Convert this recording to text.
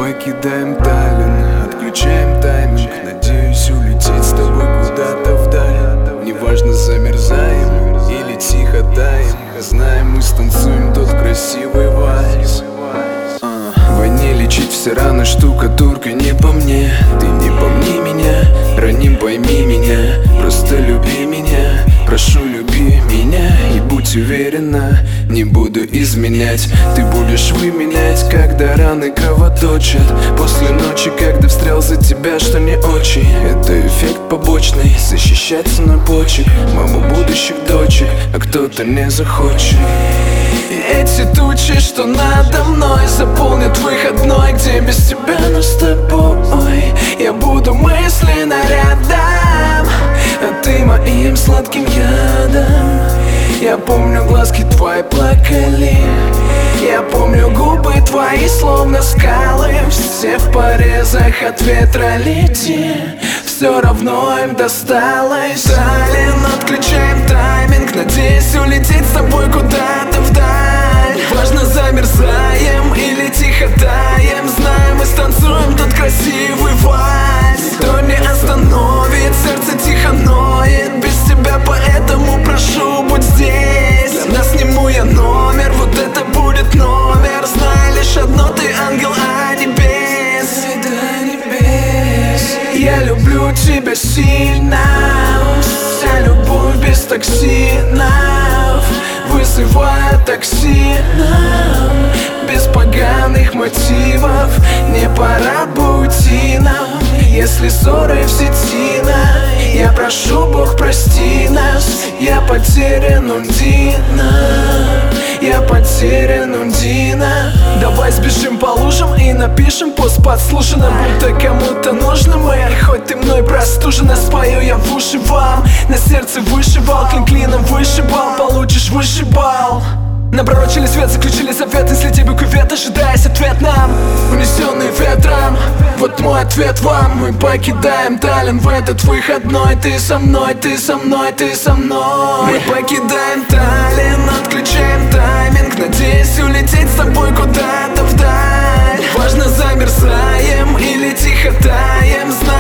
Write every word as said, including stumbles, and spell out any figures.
покидаем Таллин, отключаем тайминг. Надеюсь улететь с тобой куда-то вдаль. Неважно, замерзаем или тихо таем, знаем, мы станцуем тот красивый вальс. а, В войне лечить все раны штукатуркой не по мне. Ты не помни меня, раним, пойми меня. Просто люби меня, прошу, люби меня. И будь уверена, не буду изменять. Ты будешь выменять, когда раны кровоточат. После ночи, когда встрял за тебя, что не очень. Это эффект побочный, защищать ценой почек маму будущих дочек, а кто-то не захочет. И эти тучи, что надо мной, заполнят выходной, где без тебя, но с тобой я буду мысленно рядом, а ты моим сладким ядом. Я помню, глазки твои плакали, я помню, губы твои словно скалы. Все в порезах от ветра лети, все равно им досталось. Таллин, отключаем тайминг, надеюсь улететь с тобой куда-то вдаль. Важно, замерзаем или тихо таем, знаем, мы станцуем тот красивый вальс. Никто не остановит, сердце тихо ноет без тебя, поэтому прошу, будь здесь. Для нас сниму я номер, вот это будет номер. Знай лишь одно, ты ангел, а не бес. До небес. Я люблю тебя сильно, вся любовь без токсинов вызывает токсинов. Без поганых мотивов не пора бы уйти нам. Если ссоры в сети, я прошу, Бог, прости нас. Я потерян, Ундина, я потерян, Ундина. Давай сбежим по лужам и напишем пост подслушанным, будто кому-то нужны мы. Хоть ты мной простужена, спою я в уши вам. На сердце вышибал, клин клином вышибал, получишь высший балл. Напророчили свет, заключили завет, если тебе кювет, ожидаясь ответ нам, унесенный ветром. Вот мой ответ вам: мы покидаем Таллин в этот выходной. Ты со мной, ты со мной, ты со мной. Мы покидаем Таллин, отключаем тайминг, надеюсь улететь с тобой куда-то вдаль. Важно, замерзаем или тихо таем, знаем,